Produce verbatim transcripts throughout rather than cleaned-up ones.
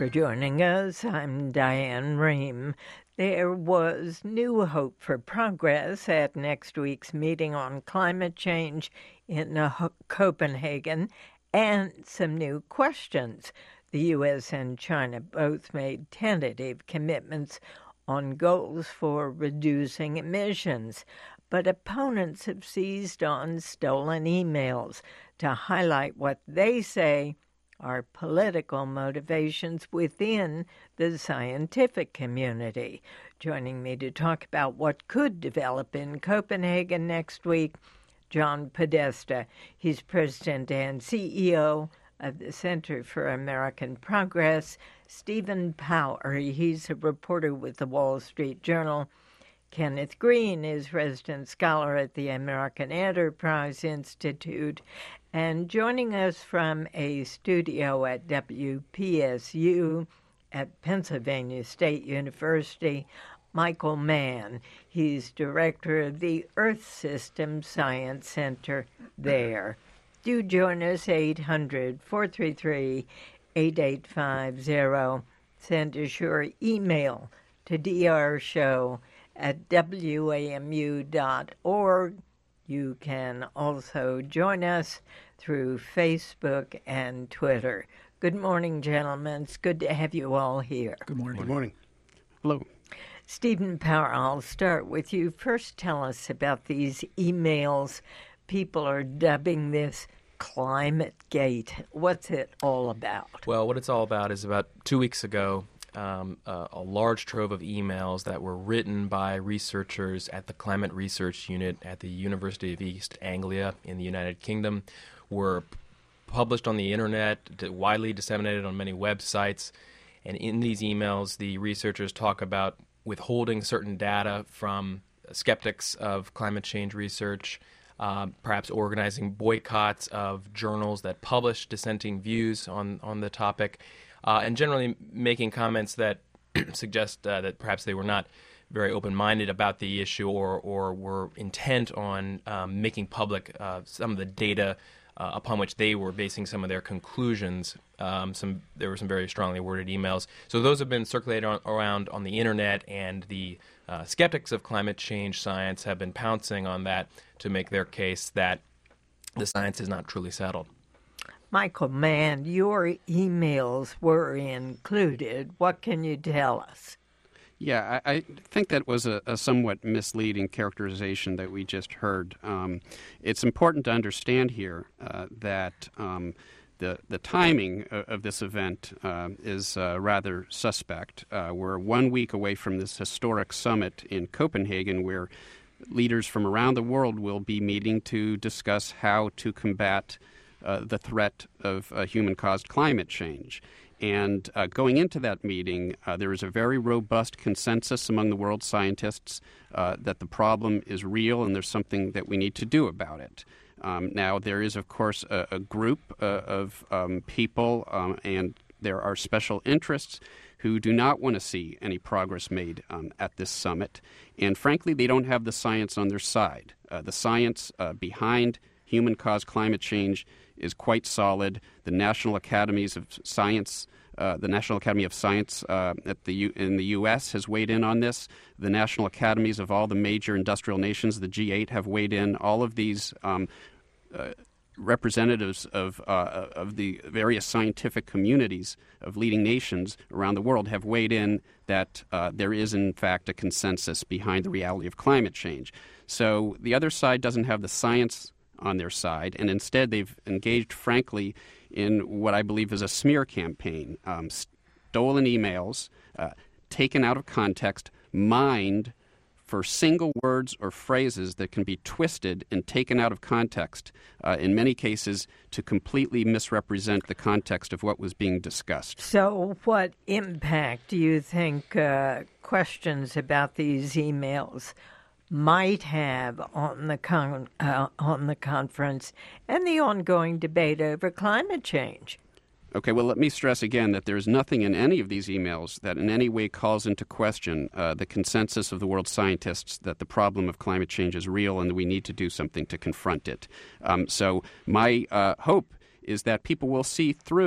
for joining us. I'm Diane Rehm. There was new hope for progress at next week's meeting on climate change in uh, Copenhagen, and some new questions. The U S and China both made tentative commitments on goals for reducing emissions, but opponents have seized on stolen emails to highlight what they say are political motivations within the scientific community. Joining me to talk about what could develop in Copenhagen next week, John Podesta. He's president and C E O of the Center for American Progress. Stephen Power, he's a reporter with the Wall Street Journal. Kenneth Green is resident scholar at the American Enterprise Institute. And joining us from a studio at W P S U at Pennsylvania State University, Michael Mann. He's director of the Earth System Science Center there. Do join us, eight hundred, four three three, eight eight five zero. Send us your email to drshow at w a m u dot org. You can also join us through Facebook and Twitter. Good morning, gentlemen. It's good to have you all here. Good morning. Good morning. Hello. Stephen Power, I'll start with you. First, tell us about these emails. People are dubbing this Climate Gate. What's it all about? Well, what it's all about is about two weeks ago, um, uh, a large trove of emails that were written by researchers at the Climate Research Unit at the University of East Anglia in the United Kingdom were published on the internet, widely disseminated on many websites. And in these emails, the researchers talk about withholding certain data from skeptics of climate change research, uh, perhaps organizing boycotts of journals that publish dissenting views on, on the topic, uh, and generally making comments that suggest uh, that perhaps they were not very open-minded about the issue or, or were intent on um, making public uh, some of the data uh, upon which they were basing some of their conclusions. Um, some there were some very strongly worded emails. So those have been circulated on, around on the internet, and the uh, skeptics of climate change science have been pouncing on that to make their case that the science is not truly settled. Michael Mann, your emails were included. What can you tell us? Yeah, I, I think that was a, a somewhat misleading characterization that we just heard. Um, it's important to understand here uh, that um, the the timing of, of this event uh, is uh, rather suspect. Uh, we're one week away from this historic summit in Copenhagen, where leaders from around the world will be meeting to discuss how to combat uh, the threat of uh, human-caused climate change. And uh, going into that meeting, uh, there is a very robust consensus among the world scientists uh, that the problem is real and there's something that we need to do about it. Um, now, there is, of course, a, a group uh, of um, people, um, and there are special interests who do not want to see any progress made um, at this summit. And frankly, they don't have the science on their side. Uh, the science uh, behind human-caused climate change is quite solid. The National Academies of Science, uh, the National Academy of Science uh, at the U- in the U S has weighed in on this. The National Academies of all the major industrial nations, the G eight, have weighed in. All of these um, uh, representatives of uh, of the various scientific communities of leading nations around the world have weighed in that uh, there is, in fact, a consensus behind the reality of climate change. So the other side doesn't have the science on their side, and instead they've engaged, frankly, in what I believe is a smear campaign. Um, stolen emails, uh, taken out of context, mined for single words or phrases that can be twisted and taken out of context, uh, in many cases, to completely misrepresent the context of what was being discussed. So what impact do you think uh, questions about these emails might have on the con- uh, on the conference and the ongoing debate over climate change? Okay, well, let me stress again that there is nothing in any of these emails that in any way calls into question uh, the consensus of the world scientists that the problem of climate change is real and that we need to do something to confront it. Um, so my uh, hope is that people will see through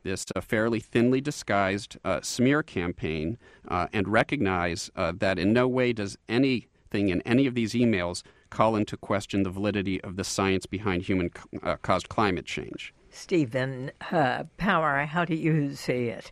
this uh, fairly thinly disguised uh, smear campaign uh, and recognize uh, that in no way does anything in any of these emails call into question the validity of the science behind human-caused uh, climate change. Stephen uh, Power, how do you see it?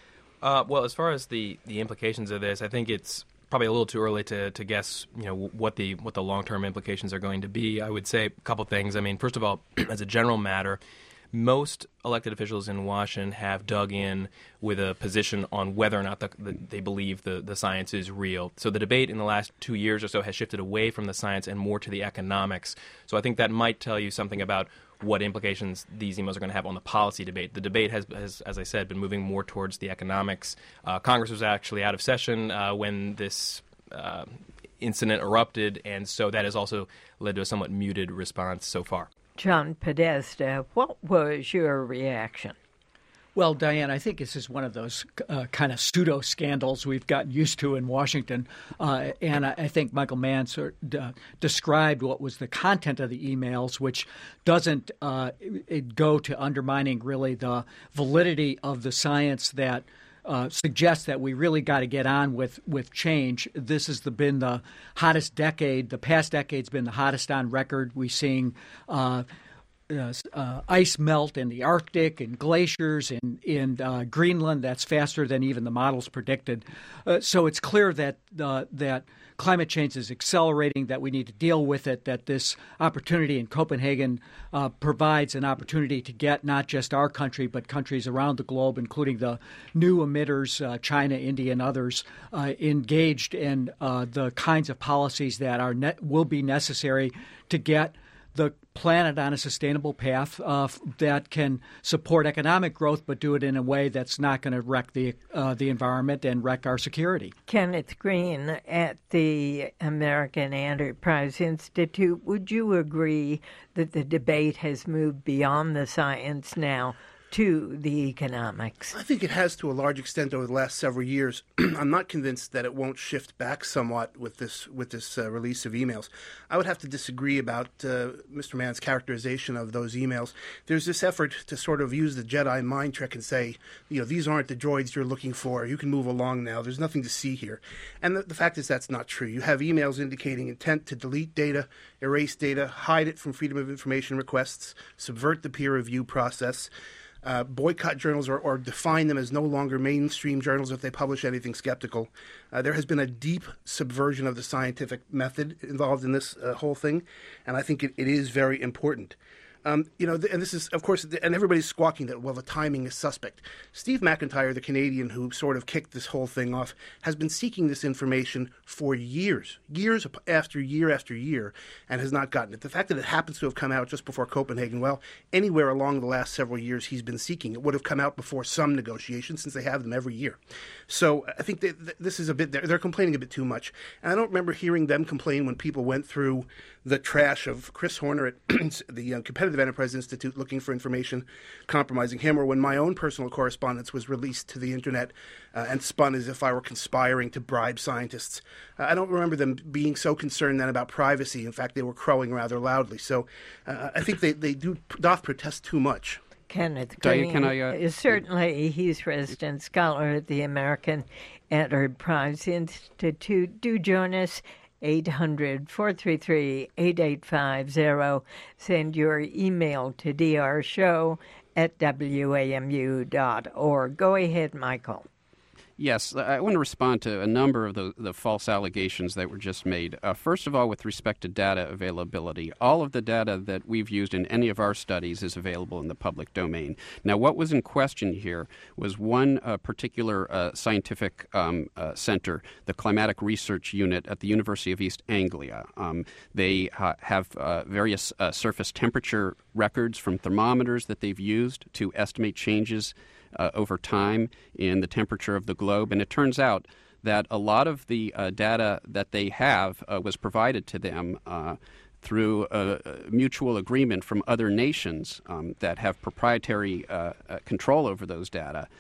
Uh, well, as far as the, the implications of this, I think it's probably a little too early to, to guess, you know, what the what the long-term implications are going to be. I would say a couple things. I mean, first of all, as a general matter, most elected officials in Washington have dug in with a position on whether or not the, the, they believe the, the science is real. So the debate in the last two years or so has shifted away from the science and more to the economics. So I think that might tell you something about what implications these emails are going to have on the policy debate. The debate has, has as I said, been moving more towards the economics. Uh, Congress was actually out of session uh, when this uh, incident erupted, and so that has also led to a somewhat muted response so far. John Podesta, what was your reaction? Well, Diane, I think this is one of those uh, kind of pseudo scandals we've gotten used to in Washington. Uh, and I, I think Michael Mann sort of, uh, described what was the content of the emails, which doesn't uh, it go to undermining really the validity of the science that uh, suggests that we really got to get on with, with change. This has the, been the hottest decade. The past decade's been the hottest on record. We're seeing uh, Uh, uh, ice melt in the Arctic and glaciers in, in uh, Greenland. That's faster than even the models predicted. Uh, so it's clear that uh, that climate change is accelerating, that we need to deal with it, that this opportunity in Copenhagen uh, provides an opportunity to get not just our country, but countries around the globe, including the new emitters, uh, China, India, and others, uh, engaged in uh, the kinds of policies that are ne- will be necessary to get the planet on a sustainable path uh, that can support economic growth, but do it in a way that's not going to wreck the uh, the environment and wreck our security. Kenneth Green at the American Enterprise Institute, would you agree that the debate has moved beyond the science now to the economics? I think it has to a large extent over the last several years. I'm not convinced that it won't shift back somewhat with this with this uh, release of emails. I would have to disagree about uh, Mister Mann's characterization of those emails. There's this effort to sort of use the Jedi mind trick and say, you know, these aren't the droids you're looking for. You can move along now. There's nothing to see here. And the, the fact is that's not true. You have emails indicating intent to delete data, erase data, hide it from Freedom of Information requests, subvert the peer review process, Uh, boycott journals or, or define them as no longer mainstream journals if they publish anything skeptical. Uh, there has been a deep subversion of the scientific method involved in this uh, whole thing, and I think it, it is very important. Um, you know, and this is, of course, and everybody's squawking that, well, the timing is suspect. Steve McIntyre, the Canadian who sort of kicked this whole thing off, has been seeking this information for years, years after year after year, and has not gotten it. The fact that it happens to have come out just before Copenhagen, well, anywhere along the last several years he's been seeking, it would have come out before some negotiations, since they have them every year. So I think that this is a bit, they're, they're complaining a bit too much. And I don't remember hearing them complain when people went through the trash of Chris Horner at the uh, Competitive Enterprise Institute looking for information compromising him, or when my own personal correspondence was released to the internet uh, and spun as if I were conspiring to bribe scientists. Uh, I don't remember them being so concerned then about privacy. In fact, they were crowing rather loudly. So uh, I think they, they do doth protest too much. Kenneth Green, can I, uh, certainly he's resident scholar at the American Enterprise Institute. Do join us. eight hundred, four three three, eight eight five zero. Send your email to d r show at w a m u dot org. Go ahead, Michael. Yes, I want to respond to a number of the, the false allegations that were just made. Uh, first of all, with respect to data availability, all of the data that we've used in any of our studies is available in the public domain. Now, what was in question here was one uh, particular uh, scientific um, uh, center, the Climatic Research Unit at the University of East Anglia. Um, they uh, have uh, various uh, surface temperature records from thermometers that they've used to estimate changes Uh, over time in the temperature of the globe. And it turns out that a lot of the uh, data that they have uh, was provided to them uh, through a, a mutual agreement from other nations um, that have proprietary uh, uh, control over those data.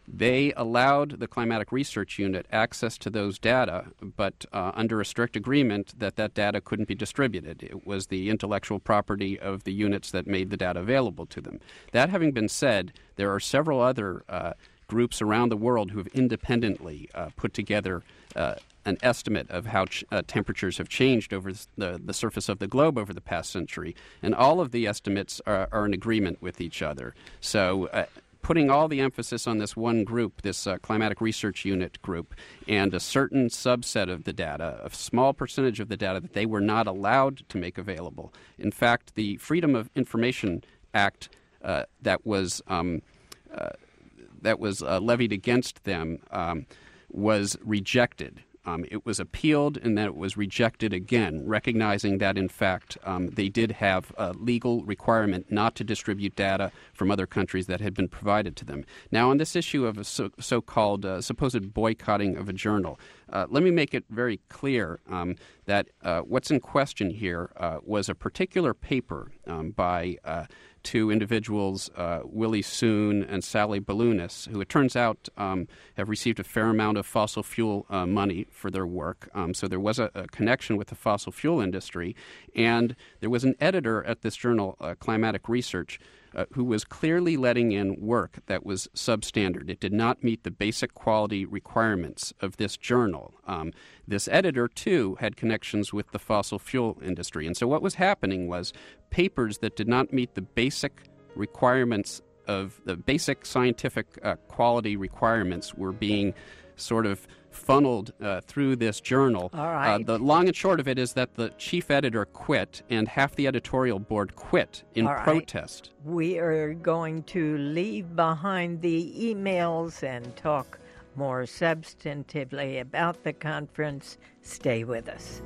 They allowed the Climatic Research Unit access to those data, but uh, under a strict agreement that that data couldn't be distributed. It was the intellectual property of the units that made the data available to them. That having been said, there are several other uh, groups around the world who have independently uh, put together uh, an estimate of how ch- uh, temperatures have changed over the, the surface of the globe over the past century, and all of the estimates are, are in agreement with each other. So uh, putting all the emphasis on this one group, this uh, Climatic Research Unit group, and a certain subset of the data, a small percentage of the data that they were not allowed to make available. In fact, the Freedom of Information Act uh, that was um, uh, that was uh, levied against them um, was rejected. Um, it was appealed and then it was rejected again, recognizing that, in fact, um, they did have a legal requirement not to distribute data from other countries that had been provided to them. Now, on this issue of a so- so-called uh, supposed boycotting of a journal, uh, let me make it very clear um, that uh, what's in question here uh, was a particular paper um, by uh, two individuals, uh, Willie Soon and Sally Ballounis, who it turns out um, have received a fair amount of fossil fuel uh, money for their work. Um, so there was a, a connection with the fossil fuel industry. And there was an editor at this journal, uh, Climatic Research, Uh, who was clearly letting in work that was substandard. It did not meet the basic quality requirements of this journal. Um, this editor, too, had connections with the fossil fuel industry. And so what was happening was papers that did not meet the basic requirements of the basic scientific uh, quality requirements were being sort of funneled uh, through this journal. All right. Uh, the long and short of it is that the chief editor quit and half the editorial board quit in All right. protest. We are going to leave behind the emails and talk more substantively about the conference. Stay with us.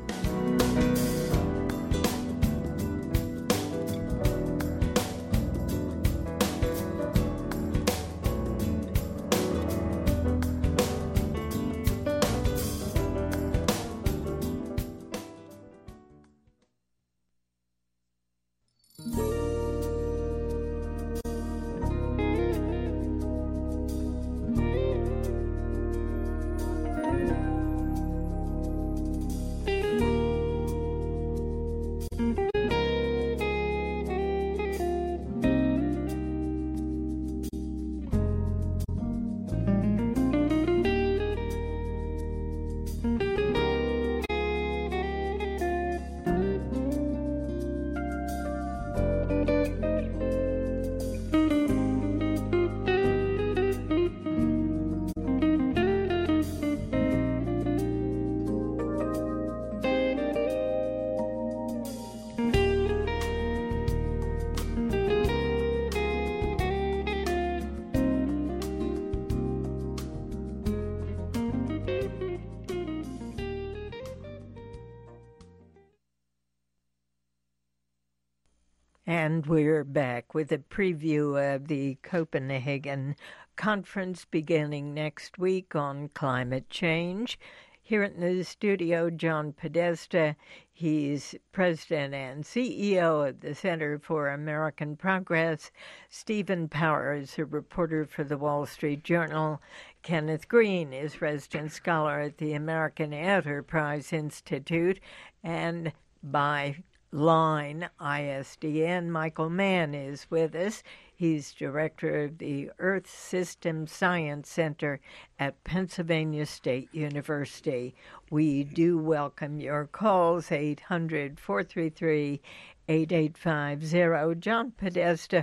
And we're back with a preview of the Copenhagen conference beginning next week on climate change. Here in the studio, John Podesta. He's president and C E O of the Center for American Progress. Stephen Powers, a reporter for the Wall Street Journal. Kenneth Green is resident scholar at the American Enterprise Institute. And by line, I S D N, Michael Mann is with us. He's director of the Earth System Science Center at Pennsylvania State University. We do welcome your calls, eight hundred, four three three, eight eight five zero. John Podesta,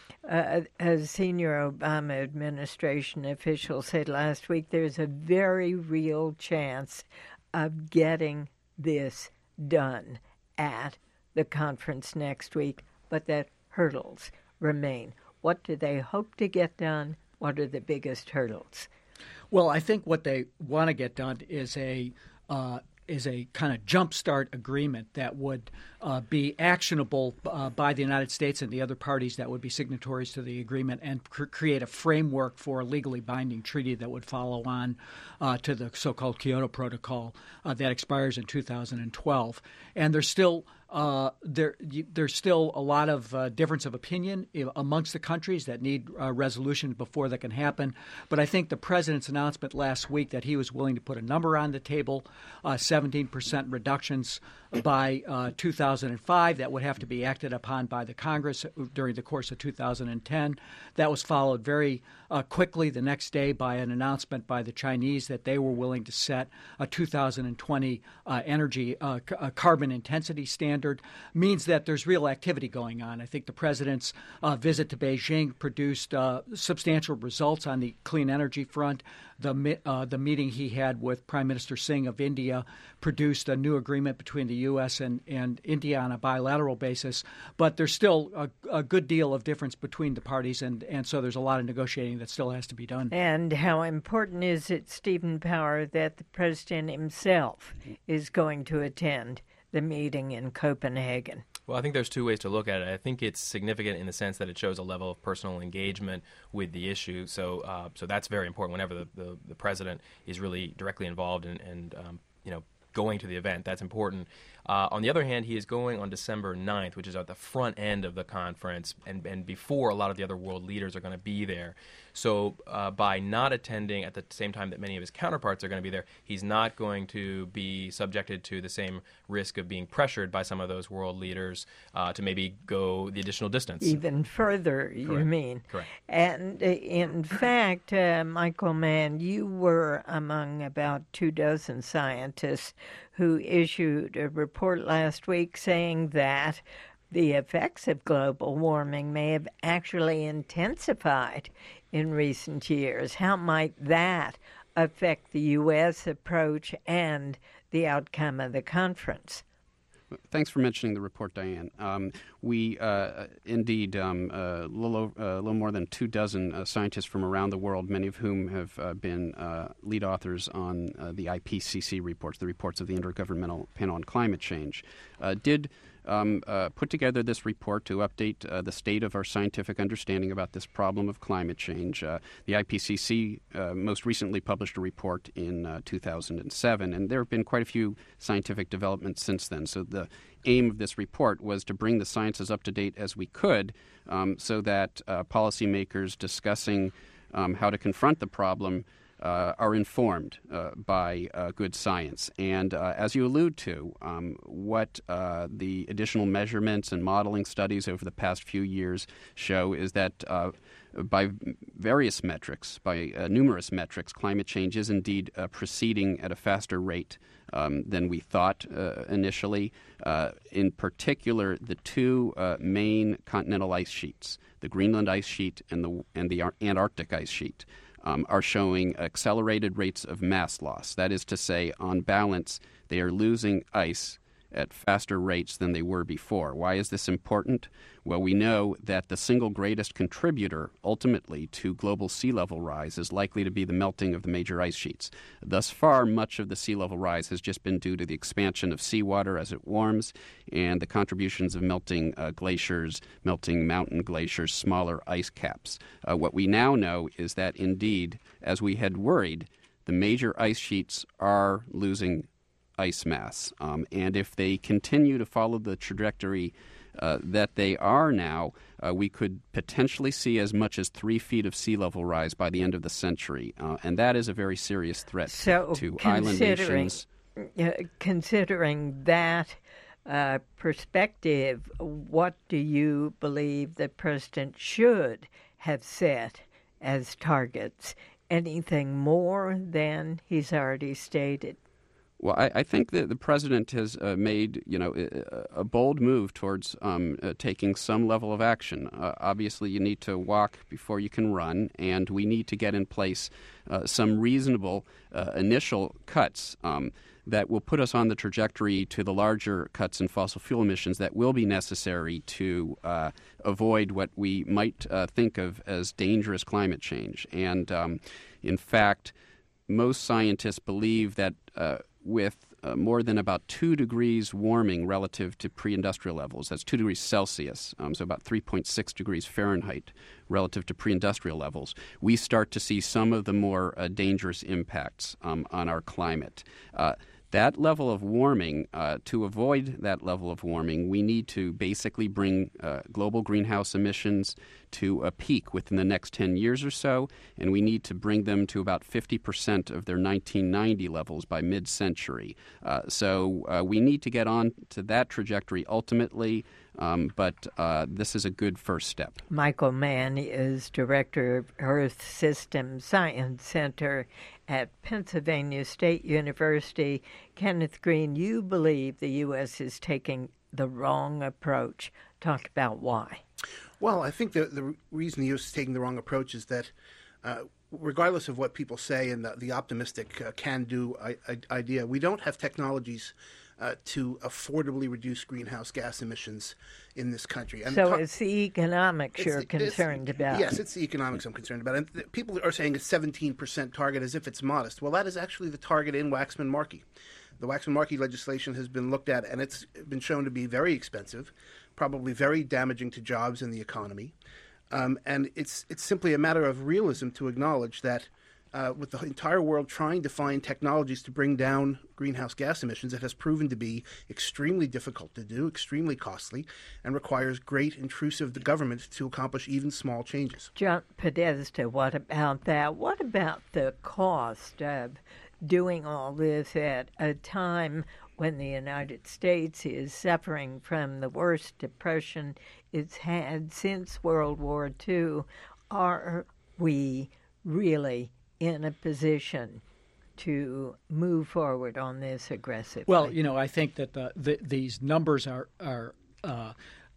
uh, a senior Obama administration official, said last week there's a very real chance of getting this done at the conference next week, but that hurdles remain. What do they hope to get done? What are the biggest hurdles? Well, I think what they want to get done is a uh, is a kind of jumpstart agreement that would uh, be actionable uh, by the United States and the other parties that would be signatories to the agreement, and cr- create a framework for a legally binding treaty that would follow on uh, to the so-called Kyoto Protocol uh, that expires in two thousand twelve. And there's still Uh, there, you, there's still a lot of uh, difference of opinion amongst the countries that need uh, resolution before that can happen. But I think the president's announcement last week that he was willing to put a number on the table, uh, seventeen percent reductions by uh, two thousand five, that would have to be acted upon by the Congress during the course of two thousand ten. That was followed very uh, quickly the next day by an announcement by the Chinese that they were willing to set a two thousand twenty uh, energy uh, c- uh, carbon intensity standard. Means that there's real activity going on. I think the president's uh, visit to Beijing produced uh, substantial results on the clean energy front. The uh, the meeting he had with Prime Minister Singh of India produced a new agreement between the U S and, and India on a bilateral basis. But there's still a, a good deal of difference between the parties, and, and so there's a lot of negotiating that still has to be done. And how important is it, Stephen Power, that the president himself is going to attend the meeting in Copenhagen? Well, I think there's two ways to look at it. I think it's significant in the sense that it shows a level of personal engagement with the issue. So, uh, so that's very important. Whenever the, the, the president is really directly involved in, and um, you know, going to the event, that's important. Uh, on the other hand, he is going on December ninth, which is at the front end of the conference, and, and before a lot of the other world leaders are going to be there. So uh, by not attending at the same time that many of his counterparts are going to be there, he's not going to be subjected to the same risk of being pressured by some of those world leaders uh, to maybe go the additional distance. Even further, you Correct. mean? Correct. And uh, in fact, uh, Michael Mann, you were among about two dozen scientists who issued a report last week saying that the effects of global warming may have actually intensified in recent years. How might that affect the U S approach and the outcome of the conference? Thanks for mentioning the report, Diane. Um, we uh, indeed, um, a little, uh, little more than two dozen uh, scientists from around the world, many of whom have uh, been uh, lead authors on uh, the I P C C reports, the reports of the Intergovernmental Panel on Climate Change, uh, did Um, uh, put together this report to update uh, the state of our scientific understanding about this problem of climate change. Uh, the I P C C uh, most recently published a report in uh, two thousand seven, and there have been quite a few scientific developments since then. So the aim of this report was to bring the science as up to date as we could um, so that uh, policymakers discussing um, how to confront the problem Uh, are informed uh, by uh, good science. And uh, as you allude to, um, what uh, the additional measurements and modeling studies over the past few years show is that uh, by various metrics, by uh, numerous metrics, climate change is indeed uh, proceeding at a faster rate um, than we thought uh, initially. Uh, in particular, the two uh, main continental ice sheets, the Greenland ice sheet and the, and the Antarctic ice sheet, Um, are showing accelerated rates of mass loss. That is to say, on balance, they are losing ice at faster rates than they were before. Why is this important? Well, we know that the single greatest contributor ultimately to global sea level rise is likely to be the melting of the major ice sheets. Thus far, much of the sea level rise has just been due to the expansion of seawater as it warms and the contributions of melting uh, glaciers, melting mountain glaciers, smaller ice caps. Uh, what we now know is that indeed, as we had worried, the major ice sheets are losing ice mass. Um, and if they continue to follow the trajectory uh, that they are now, uh, we could potentially see as much as three feet of sea level rise by the end of the century. Uh, and that is a very serious threat so to island nations. Uh, considering that uh, perspective, what do you believe the president should have set as targets? Anything more than he's already stated? Well, I, I think that the president has uh, made, you know, a, a bold move towards um, uh, taking some level of action. Uh, obviously, you need to walk before you can run, and we need to get in place uh, some reasonable uh, initial cuts um, that will put us on the trajectory to the larger cuts in fossil fuel emissions that will be necessary to uh, avoid what we might uh, think of as dangerous climate change. And um, in fact, most scientists believe that uh, with uh, more than about two degrees warming relative to pre-industrial levels, that's two degrees Celsius, um, so about three point six degrees Fahrenheit relative to pre-industrial levels, we start to see some of the more uh, dangerous impacts um, on our climate. Uh, That level of warming, uh, to avoid that level of warming, we need to basically bring uh, global greenhouse emissions to a peak within the next ten years or so, and we need to bring them to about fifty percent of their nineteen ninety levels by mid-century. Uh, so uh, we need to get on to that trajectory ultimately, um, but uh, this is a good first step. Michael Mann is Director of Earth System Science Center at Pennsylvania State University. Kenneth Green, you believe the U S is taking the wrong approach. Talk about why. Well, I think the, the reason the U S is taking the wrong approach is that uh, regardless of what people say and the, the optimistic uh, can-do I, I, idea, we don't have technologies uh, to affordably reduce greenhouse gas emissions in this country. And so co- it's the economics it's, you're it's, concerned about. Yes, it's the economics I'm concerned about. And th- people are saying a seventeen percent target as if it's modest. Well, that is actually the target in Waxman-Markey. The Waxman-Markey legislation has been looked at, and it's been shown to be very expensive, probably very damaging to jobs and the economy. Um, and it's it's simply a matter of realism to acknowledge that uh, with the entire world trying to find technologies to bring down greenhouse gas emissions, it has proven to be extremely difficult to do, extremely costly, and requires great intrusive government to accomplish even small changes. John Podesta, what about that? What about the cost of doing all this at a time when the United States is suffering from the worst depression it's had since World War Two? Are we really in a position to move forward on this aggressively? Well, you know, I think that the, the, these numbers are are uh,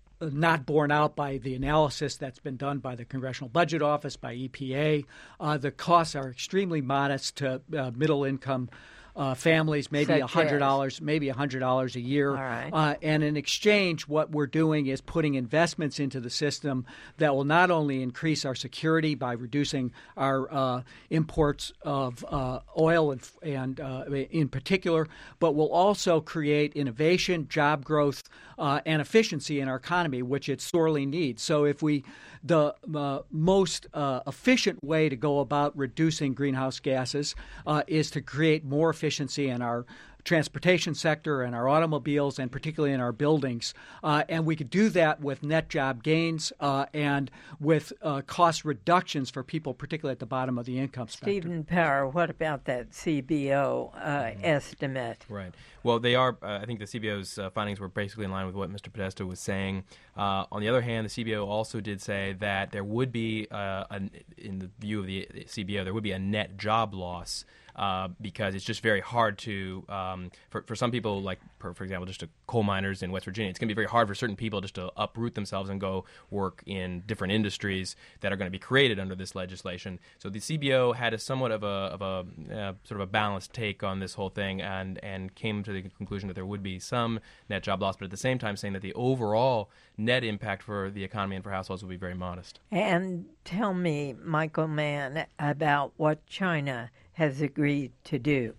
not borne out by the analysis that's been done by the Congressional Budget Office, by E P A. Uh, the costs are extremely modest to uh, middle-income Uh, families, maybe a hundred dollars, maybe a hundred dollars a year. All right. Uh, and in exchange, what we're doing is putting investments into the system that will not only increase our security by reducing our uh, imports of uh, oil and, and uh, in particular, but will also create innovation, job growth, uh, and efficiency in our economy, which it sorely needs. So if we, the uh, most uh, efficient way to go about reducing greenhouse gases uh, is to create more efficiency in our transportation sector and our automobiles, and particularly in our buildings. Uh, and we could do that with net job gains uh, and with uh, cost reductions for people, particularly at the bottom of the income spectrum. Stephen Power, what about that C B O uh, mm-hmm. estimate? Right. Well, they are, uh, I think the C B O's uh, findings were basically in line with what Mister Podesta was saying. Uh, on the other hand, the C B O also did say that there would be, uh, an, in the view of the C B O, there would be a net job loss uh, because it's just very hard to, um, for, for some people, like, for, for example, just to coal miners in West Virginia, it's going to be very hard for certain people just to uproot themselves and go work in different industries that are going to be created under this legislation. So the C B O had a somewhat of a, of a uh, sort of a balanced take on this whole thing and, and came to the conclusion that there would be some net job loss, but at the same time saying that the overall net impact for the economy and for households will be very modest. And tell me, Michael Mann, about what China has agreed to do.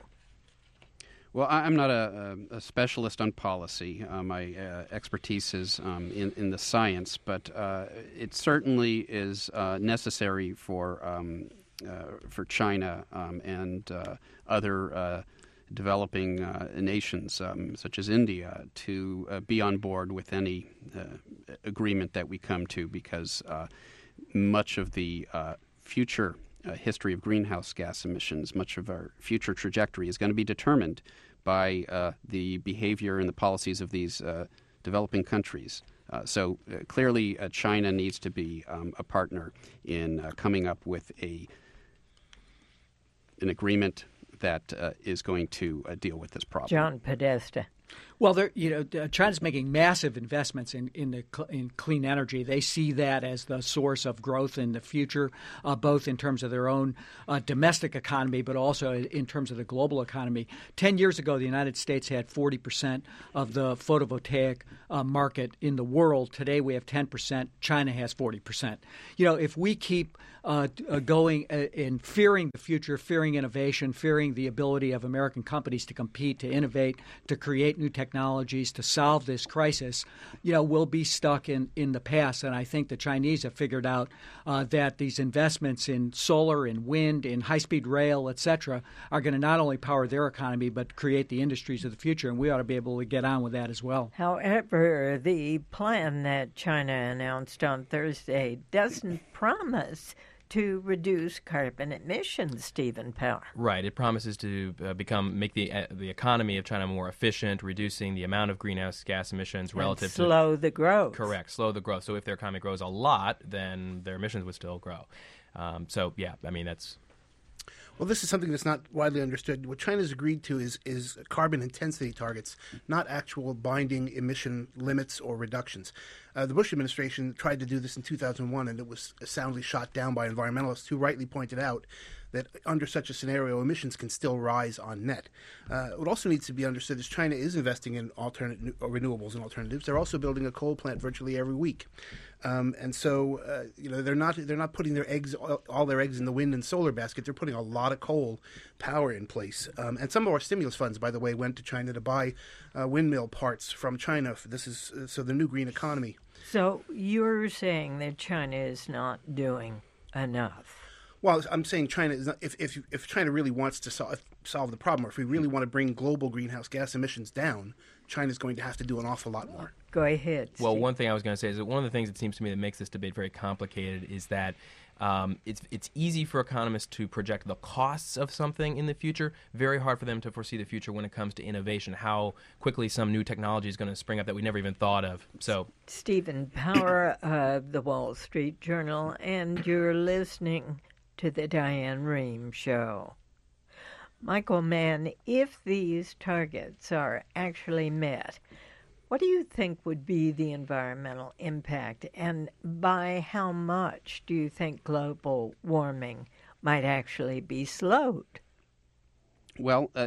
Well, I'm not a, a specialist on policy. Uh, my uh, expertise is um, in, in the science, but uh, it certainly is uh, necessary for um, uh, for China um, and uh, other uh, developing uh, nations, um, such as India, to uh, be on board with any uh, agreement that we come to, because uh, much of the uh, future uh, history of greenhouse gas emissions, much of our future trajectory is going to be determined by uh, the behavior and the policies of these uh, developing countries. Uh, so uh, clearly uh, China needs to be um, a partner in uh, coming up with a an agreement that uh, is going to uh, deal with this problem. John Podesta. Well, you know, China's making massive investments in in, the, in clean energy. They see that as the source of growth in the future, uh, both in terms of their own uh, domestic economy, but also in terms of the global economy. Ten years ago, the United States had forty percent of the photovoltaic uh, market in the world. Today, we have ten percent. China has forty percent. You know, if we keep uh, going uh, in fearing the future, fearing innovation, fearing the ability of American companies to compete, to innovate, to create new technology, technologies to solve this crisis, you know, will be stuck in, in the past. And I think the Chinese have figured out uh, that these investments in solar, in wind, in high-speed rail, et cetera, are going to not only power their economy but create the industries of the future. And we ought to be able to get on with that as well. However, the plan that China announced on Thursday doesn't promise to reduce carbon emissions, Stephen Power. Right. It promises to uh, become make the uh, the economy of China more efficient, reducing the amount of greenhouse gas emissions relative and slow to the growth. Correct. Slow the growth. So if their economy grows a lot, then their emissions would still grow. Um, so yeah, I mean that's. Well, this is something that's not widely understood. What China's agreed to is is carbon intensity targets, not actual binding emission limits or reductions. Uh, the Bush administration tried to do this in two thousand one, and it was soundly shot down by environmentalists who rightly pointed out that under such a scenario, emissions can still rise on net. Uh, what also needs to be understood is China is investing in alternate renewables and alternatives. They're also building a coal plant virtually every week. Um, and so, uh, you know, they're not they're not putting their eggs all, all their eggs in the wind and solar basket. They're putting a lot of coal power in place. Um, and some of our stimulus funds, by the way, went to China to buy uh, windmill parts from China. This is uh, so the new green economy. So you're saying that China is not doing enough? Well, I'm saying China is not, if if if China really wants to solve solve the problem, or if we really want to bring global greenhouse gas emissions down, China's going to have to do an awful lot more. Go ahead, Steve. Well, one thing I was going to say is that one of the things that seems to me that makes this debate very complicated is that um, it's it's easy for economists to project the costs of something in the future. Very hard for them to foresee the future when it comes to innovation, how quickly some new technology is going to spring up that we never even thought of. So, Stephen Power of the Wall Street Journal, and you're listening to the Diane Rehm Show. Michael Mann, if these targets are actually met, what do you think would be the environmental impact, and by how much do you think global warming might actually be slowed? Well, uh,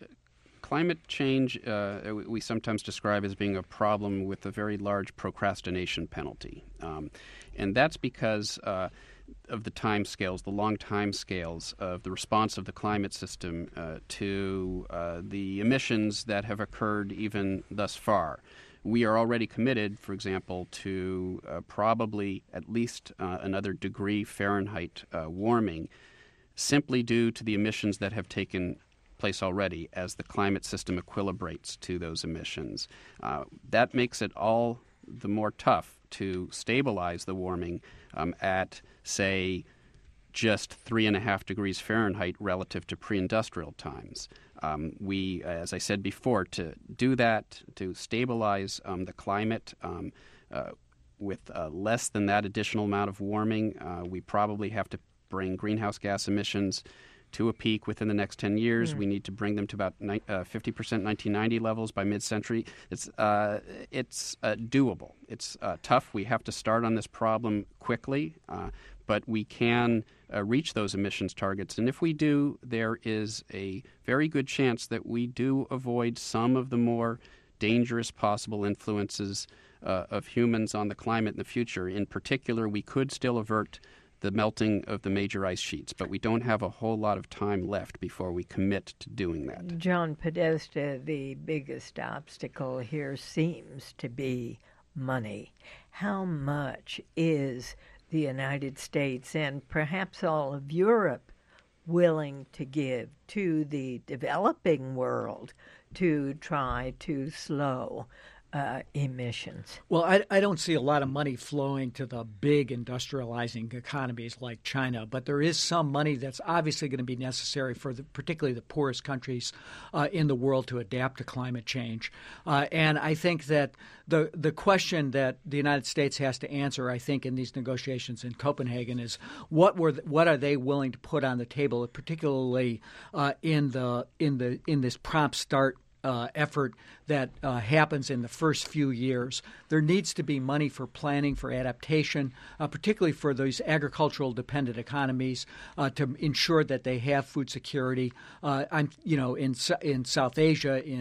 climate change uh, we sometimes describe as being a problem with a very large procrastination penalty. Um, and that's because uh, of the time scales, the long time scales of the response of the climate system uh, to uh, the emissions that have occurred even thus far. We are already committed, for example, to uh, probably at least uh, another degree Fahrenheit uh, warming simply due to the emissions that have taken place already as the climate system equilibrates to those emissions. Uh, that makes it all the more tough to stabilize the warming um, at, say, just three and a half degrees Fahrenheit relative to pre-industrial times. Um, we, as I said before, to do that, to stabilize um, the climate um, uh, with uh, less than that additional amount of warming, uh, we probably have to bring greenhouse gas emissions to a peak within the next ten years. Mm. We need to bring them to about ni- uh, fifty percent nineteen ninety levels by mid-century. It's uh, it's uh, doable. It's uh, tough. We have to start on this problem quickly, uh, but we can uh, reach those emissions targets. And if we do, there is a very good chance that we do avoid some of the more dangerous possible influences uh, of humans on the climate in the future. In particular, we could still avert the melting of the major ice sheets, but we don't have a whole lot of time left before we commit to doing that. John Podesta, the biggest obstacle here seems to be money. How much is the United States and perhaps all of Europe willing to give to the developing world to try to slow Uh, emissions? Well, I, I don't see a lot of money flowing to the big industrializing economies like China, but there is some money that's obviously going to be necessary for the, particularly the poorest countries uh, in the world to adapt to climate change. Uh, and I think that the the question that the United States has to answer, I think, in these negotiations in Copenhagen is what were the, what are they willing to put on the table, particularly uh, in the in the in this prompt start Uh, effort that uh, happens in the first few years. There needs to be money for planning, for adaptation, uh, particularly for those agricultural dependent economies, uh, to ensure that they have food security. Uh, I'm, you know, in in South Asia, in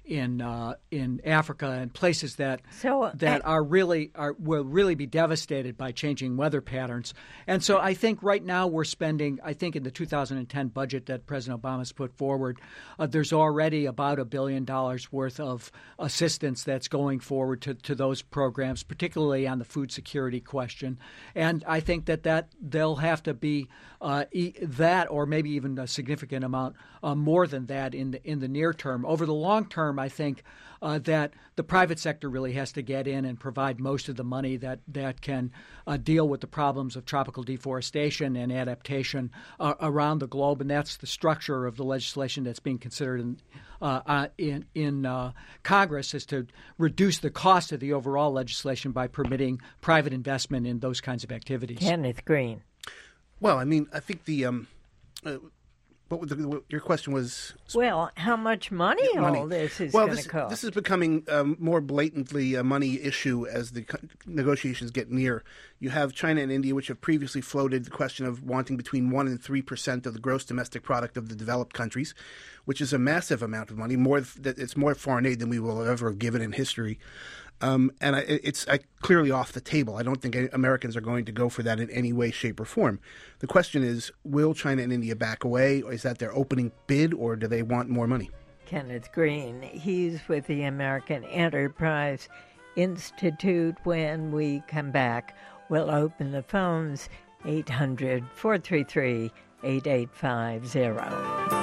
in uh, in Africa and places that so, that I, are really are will really be devastated by changing weather patterns. And so I think right now we're spending, I think in the two thousand ten budget that President Obama's put forward, uh, there's already about a billion dollars worth of assistance that's going forward to, to those programs, particularly on the food security question. And I think that, that they'll have to be uh, e- that or maybe even a significant amount uh, more than that in the, in the near term. Over the long term, I think uh, that the private sector really has to get in and provide most of the money that, that can uh, deal with the problems of tropical deforestation and adaptation uh, around the globe. And that's the structure of the legislation that's being considered in uh, uh, in, in uh, Congress, is to reduce the cost of the overall legislation by permitting private investment in those kinds of activities. Kenneth Green. Well, I mean, I think the um, uh, what, was the, what your question was. Well, how much money, money. all this is well, going this, to cost? This is becoming um, more blatantly a money issue as the co- negotiations get near. You have China and India, which have previously floated the question of wanting between one and three percent of the gross domestic product of the developed countries, which is a massive amount of money. More, it's more foreign aid than we will ever have given in history. Um, and I, it's I, clearly off the table. I don't think Americans are going to go for that in any way, shape, or form. The question is, will China and India back away? Or is that their opening bid, or do they want more money? Kenneth Green. He's with the American Enterprise Institute. When we come back, we'll open the phones eight hundred, four three three, eight eight five zero.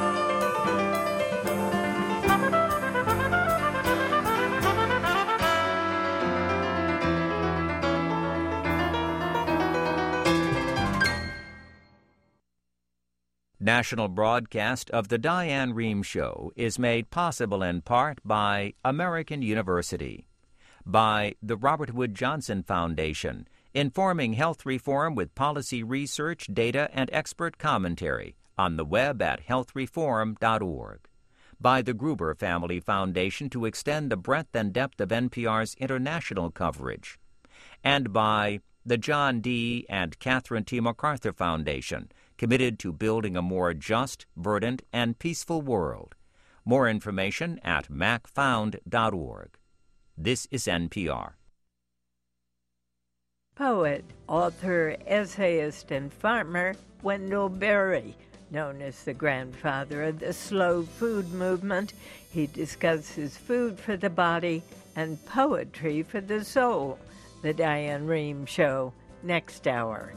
National broadcast of the Diane Rehm Show is made possible in part by American University, by the Robert Wood Johnson Foundation, informing health reform with policy research, data, and expert commentary on the web at health reform dot org, by the Gruber Family Foundation to extend the breadth and depth of N P R's international coverage, and by the John D. and Catherine T. MacArthur Foundation, committed to building a more just, verdant, and peaceful world. More information at mac found dot org. This is N P R. Poet, author, essayist, and farmer Wendell Berry, known as the grandfather of the slow food movement. He discusses food for the body and poetry for the soul. The Diane Rehm Show, next hour.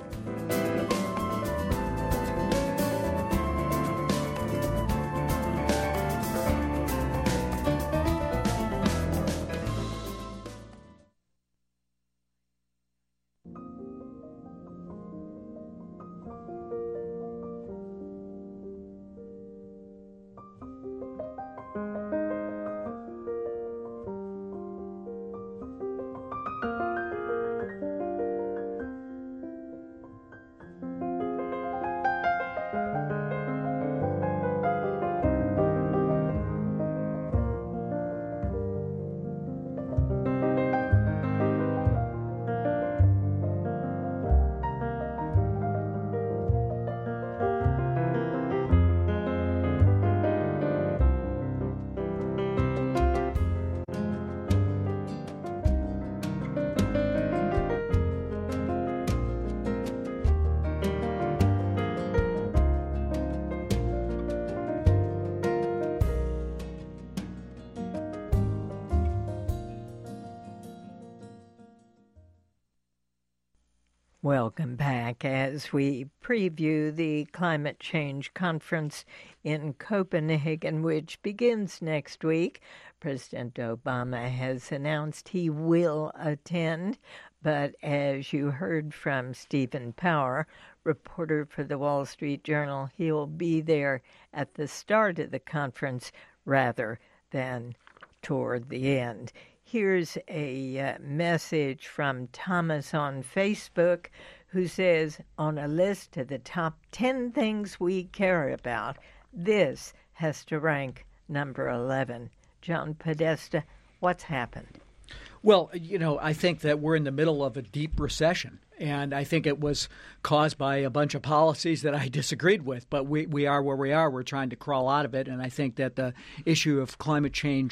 Welcome back as we preview the climate change conference in Copenhagen, which begins next week. President Obama has announced he will attend, but as you heard from Stephen Power, reporter for the Wall Street Journal, he'll be there at the start of the conference rather than toward the end. Here's a uh, message from Thomas on Facebook, who says, on a list of the top ten things we care about, this has to rank number eleven. John Podesta, what's happened? Well, you know, I think that we're in the middle of a deep recession, and I think it was caused by a bunch of policies that I disagreed with, but we, we are where we are. We're trying to crawl out of it, and I think that the issue of climate change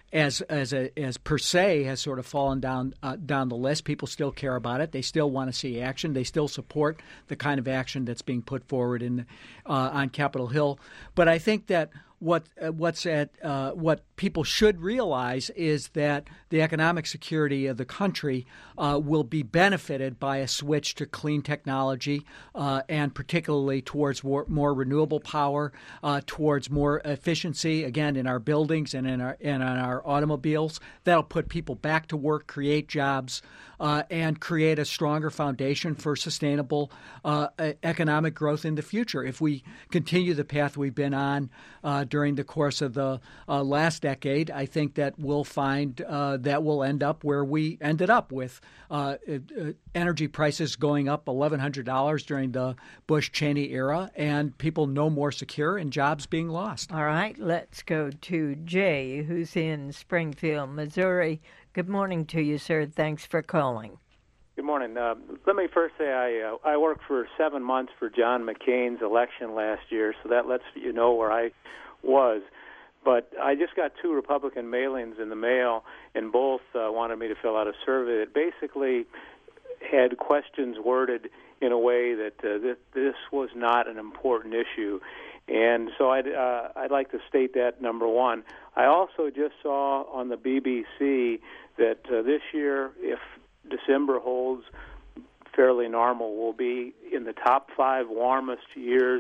as as a as per se has sort of fallen down uh, down the list. People still care about it. They still want to see action. They still support the kind of action that's being put forward in uh, on Capitol Hill. But I think that what uh, what's at uh, what people should realize is that the economic security of the country uh, will be benefited by a switch to clean technology uh, and particularly towards more, more renewable power, uh, towards more efficiency, again, in our buildings and in our and on our automobiles. That'll put people back to work, create jobs, uh, and create a stronger foundation for sustainable uh, economic growth in the future. If we continue the path we've been on uh, during the course of the uh, last decade, I think that we'll find uh, that we'll end up where we ended up with uh, uh, energy prices going up eleven hundred dollars during the Bush-Cheney era and people no more secure and jobs being lost. All right, let's go to Jay, who's in Springfield, Missouri. Good morning to you, sir. Thanks for calling. Good morning. Uh, let me first say I uh, I worked for seven months for John McCain's election last year, so that lets you know where I was. But I just got two Republican mailings in the mail, and both uh, wanted me to fill out a survey that basically had questions worded in a way that uh, th- this was not an important issue. And so I'd, uh, I'd like to state that, number one. I also just saw on the B B C that uh, this year, if December holds fairly normal, will be in the top five warmest years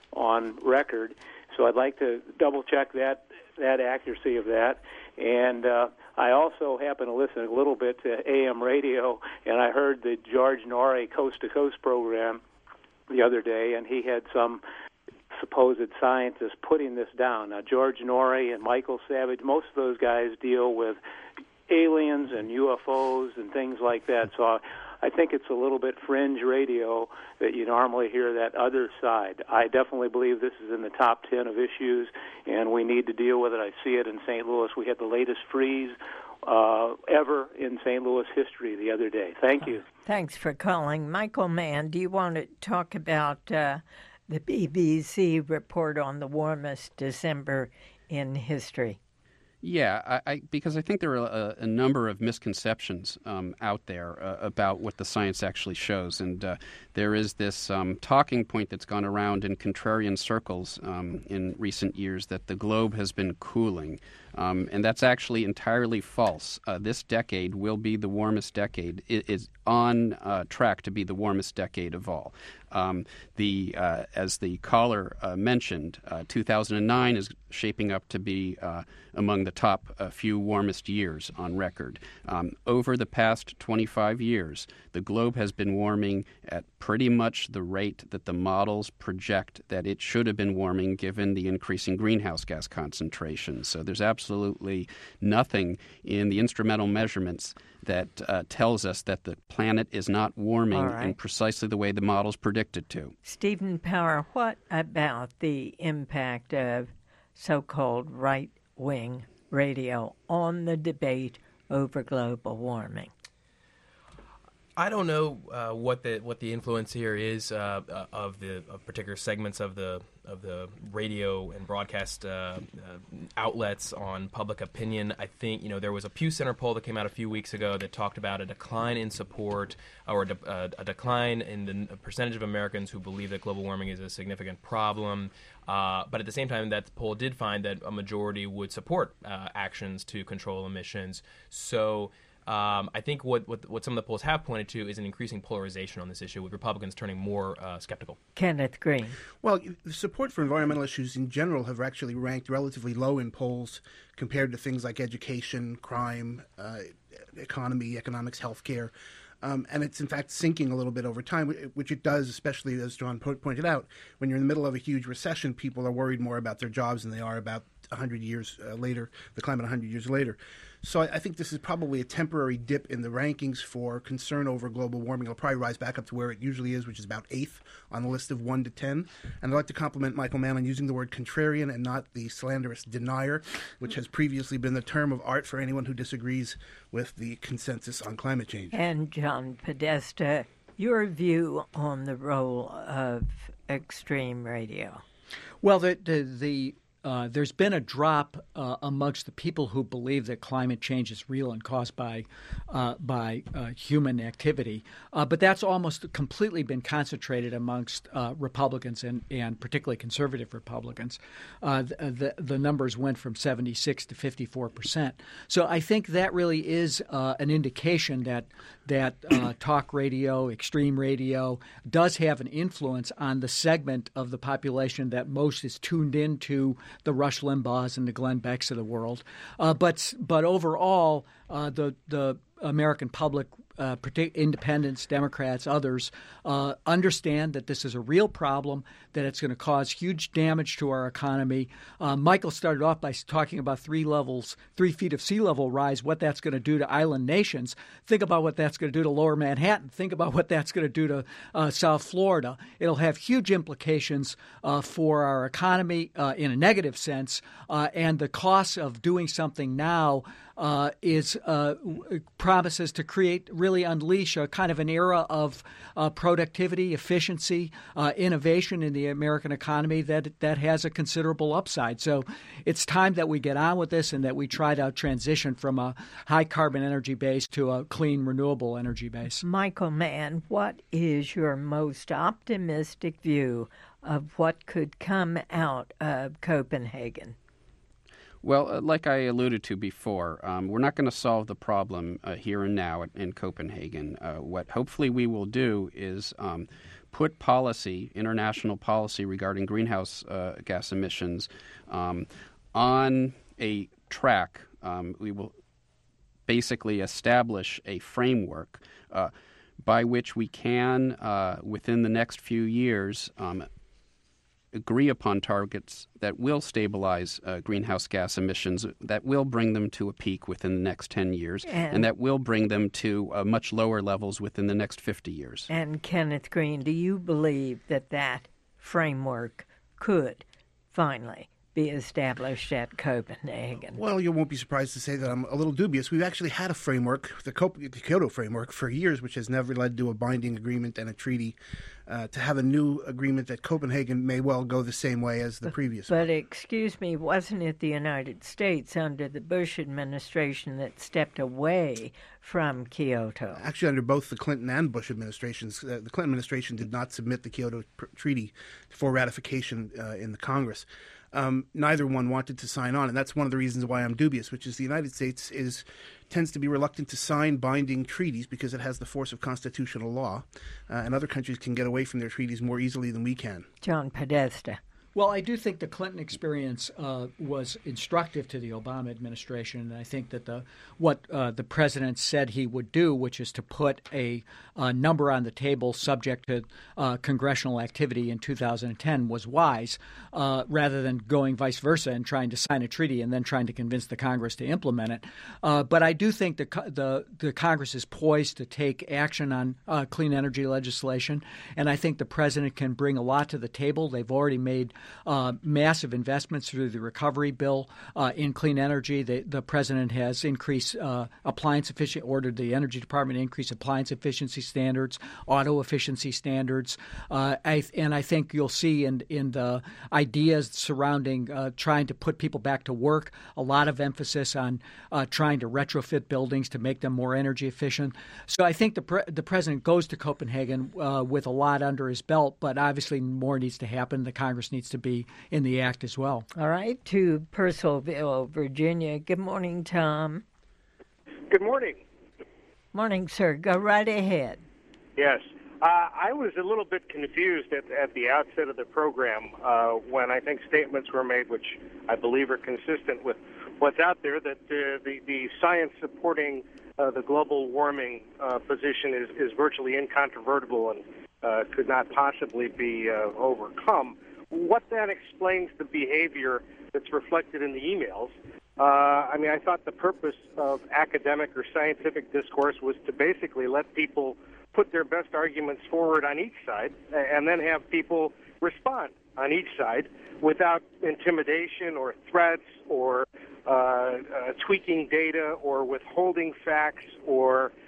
on record. So I'd like to double-check that that accuracy of that. And uh, I also happen to listen a little bit to A M radio, and I heard the George Norrie Coast to Coast program the other day, and he had some supposed scientists putting this down. Now, George Norrie and Michael Savage, most of those guys deal with aliens and U F Os and things like that. So I, I think it's a little bit fringe radio that you normally hear that other side. I definitely believe this is in the top ten of issues, and we need to deal with it. I see it in Saint Louis. We had the latest freeze uh, ever in Saint Louis history the other day. Thank you. Thanks for calling. Michael Mann, do you want to talk about uh, the B B C report on the warmest December in history? Yeah, I, I, because I think there are a, a number of misconceptions um, out there uh, about what the science actually shows. And uh, there is this um, talking point that's gone around in contrarian circles um, in recent years that the globe has been cooling. Um, and that's actually entirely false. Uh, this decade will be the warmest decade. It is on uh, track to be the warmest decade of all. Um, the uh, as the caller uh, mentioned, uh, two thousand nine is shaping up to be uh, among the top uh, few warmest years on record. Um, over the past twenty-five years, the globe has been warming at pretty much the rate that the models project that it should have been warming given the increasing greenhouse gas concentration. So there's absolutely nothing in the instrumental measurements that uh, tells us that the planet is not warming right. in precisely the way the models predict it to. Stephen Power, what about the impact of so-called right-wing radio on the debate over global warming? I don't know uh, what the what the influence here is uh, uh, of the of particular segments of the of the radio and broadcast uh, uh, outlets on public opinion. I think you know there was a Pew Center poll that came out a few weeks ago that talked about a decline in support or a, de- uh, a decline in the percentage of Americans who believe that global warming is a significant problem. Uh, but at the same time, that poll did find that a majority would support uh, actions to control emissions. So. Um, I think what, what what some of the polls have pointed to is an increasing polarization on this issue, with Republicans turning more uh, skeptical. Kenneth Green. Well, the support for environmental issues in general have actually ranked relatively low in polls compared to things like education, crime, uh, economy, economics, healthcare. Um, and it's, in fact, sinking a little bit over time, which it does, especially, as John po- pointed out, when you're in the middle of a huge recession, people are worried more about their jobs than they are about one hundred years uh, later, the climate one hundred years later. So I, I think this is probably a temporary dip in the rankings for concern over global warming. It'll probably rise back up to where it usually is, which is about eighth on the list of one to ten. And I'd like to compliment Michael Mann on using the word contrarian and not the slanderous denier, which has previously been the term of art for anyone who disagrees with the consensus on climate change. And John Podesta, your view on the role of extreme radio? Well, the the, the uh, there's been a drop uh, amongst the people who believe that climate change is real and caused by uh, by uh, human activity, uh, but that's almost completely been concentrated amongst uh, Republicans and, and particularly conservative Republicans. Uh, the, the the numbers went from seventy-six to fifty-four percent. So I think that really is uh, an indication that that uh, talk radio, extreme radio, does have an influence on the segment of the population that most is tuned into the Rush Limbaughs and the Glenn Becks of the world. Uh, but but overall, uh, the the American public, uh, independents, Democrats, others, uh, understand that this is a real problem, that it's going to cause huge damage to our economy. Uh, Michael started off by talking about three levels, three feet of sea level rise, what that's going to do to island nations. Think about what that's going to do to Lower Manhattan. Think about what that's going to do to uh, South Florida. It'll have huge implications uh, for our economy uh, in a negative sense, uh, and the cost of doing something now Uh, is uh, promises to create, really unleash a kind of an era of uh, productivity, efficiency, uh, innovation in the American economy that that has a considerable upside. So it's time that we get on with this and that we try to transition from a high carbon energy base to a clean, renewable energy base. Michael Mann, what is your most optimistic view of what could come out of Copenhagen? Well, uh, like I alluded to before, um, we're not going to solve the problem uh, here and now in Copenhagen. Uh, what hopefully we will do is um, put policy, international policy regarding greenhouse uh, gas emissions um, on a track. Um, we will basically establish a framework uh, by which we can, uh, within the next few years, um, agree upon targets that will stabilize uh, greenhouse gas emissions, that will bring them to a peak within the next ten years, and, and that will bring them to uh, much lower levels within the next fifty years. And Kenneth Green, do you believe that that framework could finally be established at Copenhagen? Well, you won't be surprised to say that I'm a little dubious. We've actually had a framework, the, Cop- the Kyoto framework, for years, which has never led to a binding agreement and a treaty. Uh, to have a new agreement at Copenhagen may well go the same way as the but, previous but one. excuse me, wasn't it the United States under the Bush administration that stepped away from Kyoto? Actually, under both the Clinton and Bush administrations, uh, the Clinton administration did not submit the Kyoto pr- Treaty for ratification uh, in the Congress. Um, neither one wanted to sign on, and that's one of the reasons why I'm dubious, which is the United States is tends to be reluctant to sign binding treaties because it has the force of constitutional law, uh, and other countries can get away from their treaties more easily than we can. John Podesta. Well, I do think the Clinton experience uh, was instructive to the Obama administration, and I think that the what uh, the president said he would do, which is to put a, a number on the table subject to uh, congressional activity in two thousand ten, was wise, uh, rather than going vice versa and trying to sign a treaty and then trying to convince the Congress to implement it. Uh, but I do think the, the the Congress is poised to take action on uh, clean energy legislation, and I think the president can bring a lot to the table. They've already made Uh, massive investments through the recovery bill uh, in clean energy. The, the president has increased uh, appliance efficiency, ordered the Energy Department to increase appliance efficiency standards, auto efficiency standards. Uh, I, and I think you'll see in, in the ideas surrounding uh, trying to put people back to work, a lot of emphasis on uh, trying to retrofit buildings to make them more energy efficient. So I think the, pre- the president goes to Copenhagen uh, with a lot under his belt, but obviously more needs to happen. The Congress needs to be in the act as well. All right, to Purcellville, Virginia. Good morning, Tom. Good morning. Morning, sir. Go right ahead. Yes. Uh, I was a little bit confused at, at the outset of the program uh, when I think statements were made, which I believe are consistent with what's out there, that uh, the, the science supporting uh, the global warming uh, position is, is virtually incontrovertible and uh, could not possibly be uh, overcome. What then explains the behavior that's reflected in the emails? Uh, I mean, I thought the purpose of academic or scientific discourse was to basically let people put their best arguments forward on each side and then have people respond on each side without intimidation or threats or uh, uh, tweaking data or withholding facts or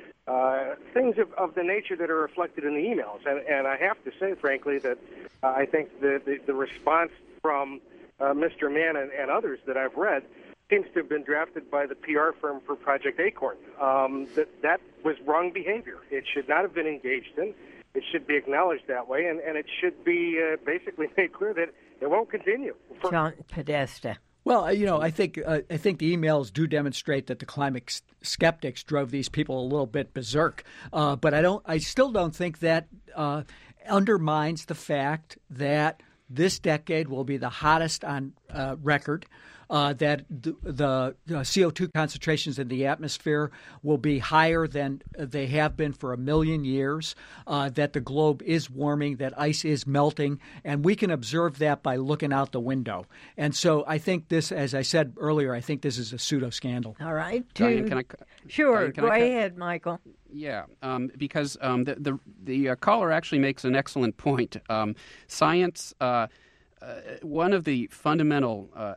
Uh, things of, of the nature that are reflected in the emails. And, and I have to say, frankly, that uh, I think the, the, the response from uh, Mister Mann and, and others that I've read, seems to have been drafted by the P R firm for Project Acorn. Um, that that was wrong behavior. It should not have been engaged in. It should be acknowledged that way, and, and it should be uh, basically made clear that it won't continue. For- John Podesta. Well, you know, I think uh, I think the emails do demonstrate that the climate skeptics drove these people a little bit berserk. Uh, but I don't. I still don't think that uh, undermines the fact that this decade will be the hottest on uh, record. Uh, that the, the uh, C O two concentrations in the atmosphere will be higher than they have been for a million years, uh, that the globe is warming, that ice is melting, and we can observe that by looking out the window. And so I think this, as I said earlier, I think this is a pseudo-scandal. All right. Diane, can I, sure, Diane, can go I, ahead, Michael. Yeah, um, because um, the the, the uh, caller actually makes an excellent point. Um, science, uh, uh, one of the fundamental uh,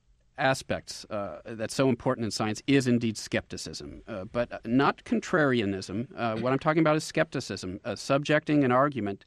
aspects uh, that's so important in science is indeed skepticism, uh, but not contrarianism. Uh, what I'm talking about is skepticism, uh, subjecting an argument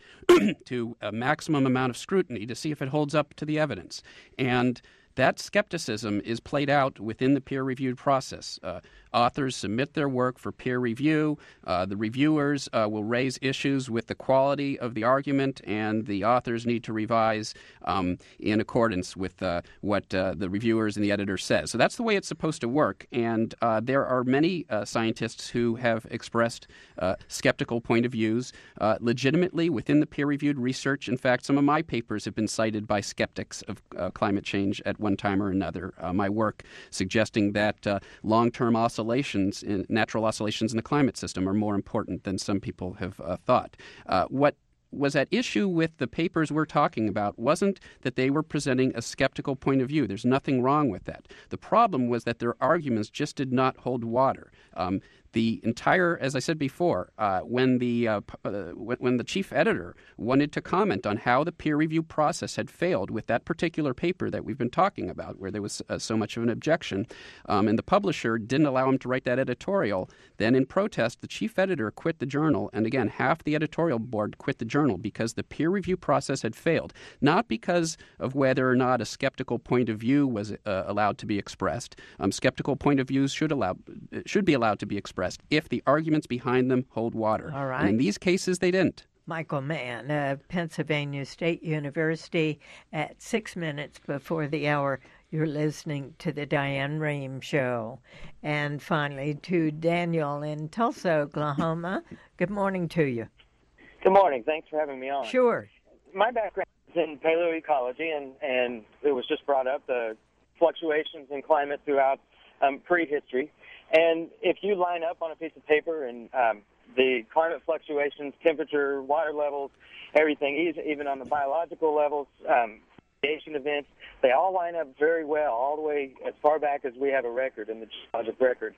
to a maximum amount of scrutiny to see if it holds up to the evidence. And that skepticism is played out within the peer-reviewed process. Uh, authors submit their work for peer review. Uh, the reviewers uh, will raise issues with the quality of the argument, and the authors need to revise um, in accordance with uh, what uh, the reviewers and the editor says. So that's the way it's supposed to work. And uh, there are many uh, scientists who have expressed uh, skeptical point of views uh, legitimately within the peer-reviewed research. In fact, some of my papers have been cited by skeptics of uh, climate change at one time or another. Uh, my work suggesting that uh, long-term oscillations, in, natural oscillations in the climate system are more important than some people have uh, thought. Uh, what was at issue with the papers we're talking about wasn't that they were presenting a skeptical point of view. There's nothing wrong with that. The problem was that their arguments just did not hold water. Um, The entire, as I said before, uh, when the uh, uh, when, when the chief editor wanted to comment on how the peer review process had failed with that particular paper that we've been talking about, where there was uh, so much of an objection, um, and the publisher didn't allow him to write that editorial, then in protest, the chief editor quit the journal, and again, half the editorial board quit the journal because the peer review process had failed, not because of whether or not a skeptical point of view was uh, allowed to be expressed. Um, skeptical point of views should allow should be allowed to be expressed if the arguments behind them hold water. All right. And in these cases, they didn't. Michael Mann, uh, Pennsylvania State University, at six minutes before the hour. You're listening to the Diane Rehm Show. And finally, to Daniel in Tulsa, Oklahoma. Good morning to you. Good morning. Thanks for having me on. Sure. My background is in paleoecology, and, and it was just brought up, the fluctuations in climate throughout um, prehistory. And if you line up on a piece of paper and um, the climate fluctuations, temperature, water levels, everything, even on the biological levels, um, radiation events, they all line up very well, all the way as far back as we have a record in the geologic record.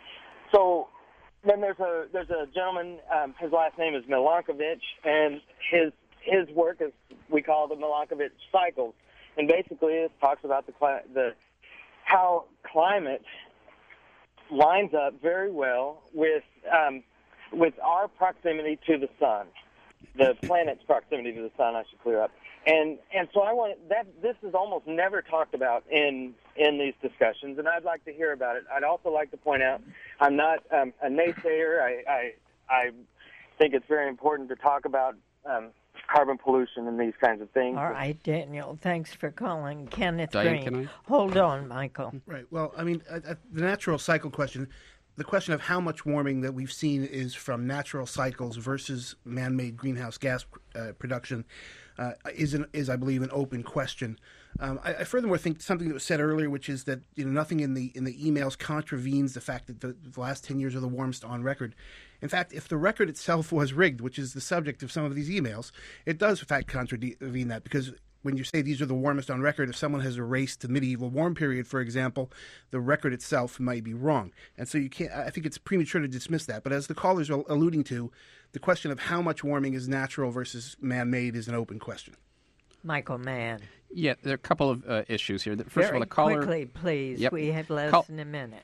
So then there's a there's a gentleman, um, his last name is Milankovitch, and his his work is, we call the Milankovitch cycles. And basically it talks about the the how climate lines up very well with um, with our proximity to the sun, the planet's proximity to the sun. I should clear up, and and so I want that. This is almost never talked about in in these discussions, and I'd like to hear about it. I'd also like to point out I'm not um, a naysayer. I, I I think it's very important to talk about Um, carbon pollution and these kinds of things. All right, Daniel, thanks for calling. Kenneth Diane, Green. can I? Hold on, Michael. Right. Well, I mean, uh, uh, the natural cycle question, the question of how much warming that we've seen is from natural cycles versus man-made greenhouse gas uh, production uh, is, an, is, I believe, an open question. Um, I, I furthermore think something that was said earlier, which is that you know nothing in the in the emails contravenes the fact that the, the last ten years are the warmest on record. In fact, if the record itself was rigged, which is the subject of some of these emails, it does in fact contravene that, because when you say these are the warmest on record, if someone has erased the medieval warm period, for example, the record itself might be wrong. And so you can't, I think it's premature to dismiss that. But as the callers are alluding to, the question of how much warming is natural versus man-made is an open question. Michael Mann. Yeah, there are a couple of uh, issues here. First Very of all, the caller. quickly, please. Yep. We have less Call- than a minute.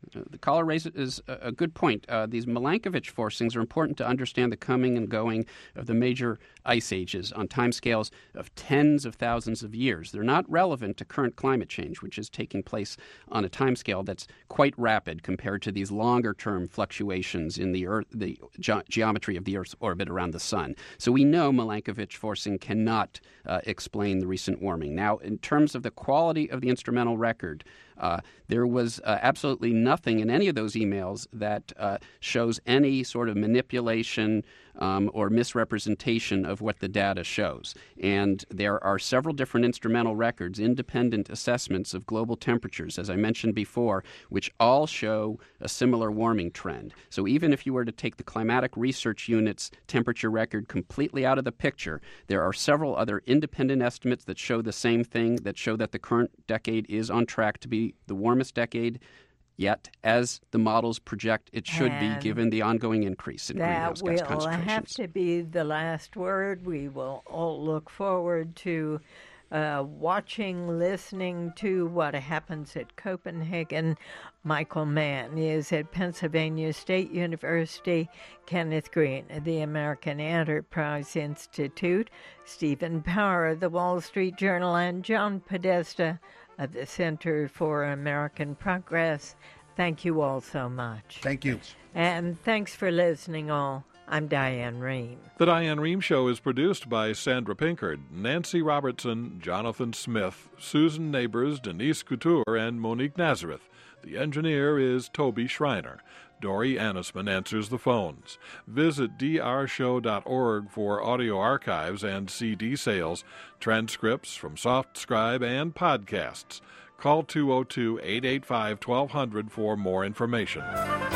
Uh, the caller raises a, a good point. Uh, these Milankovitch forcings are important to understand the coming and going of the major ice ages on timescales of tens of thousands of years. They're not relevant to current climate change, which is taking place on a timescale that's quite rapid compared to these longer-term fluctuations in the Earth, the ge- geometry of the Earth's orbit around the Sun. So we know Milankovitch forcing cannot uh, explain the recent warming. Now, in terms of the quality of the instrumental record, Uh, there was uh, absolutely nothing in any of those emails that uh, shows any sort of manipulation um, or misrepresentation of what the data shows. And there are several different instrumental records, independent assessments of global temperatures, as I mentioned before, which all show a similar warming trend. So even if you were to take the Climatic Research Unit's temperature record completely out of the picture, there are several other independent estimates that show the same thing, that show that the current decade is on track to be the warmest decade yet, as the models project it should And be, given the ongoing increase in greenhouse gas that will concentrations. have to be the last word. We will all look forward to uh, watching, listening to what happens at Copenhagen. Michael Mann is at Pennsylvania State University, Kenneth Green at the American Enterprise Institute, Stephen Power of the Wall Street Journal, and John Podesta of the Center for American Progress. Thank you all so much. Thank you. And thanks for listening all. I'm Diane Rehm. The Diane Rehm Show is produced by Sandra Pinkard, Nancy Robertson, Jonathan Smith, Susan Neighbors, Denise Couture, and Monique Nazareth. The engineer is Toby Schreiner. Dory Annisman answers the phones. Visit d r show dot org for audio archives and C D sales, transcripts from SoftScribe, and podcasts. Call two oh two, eight eight five, twelve hundred for more information.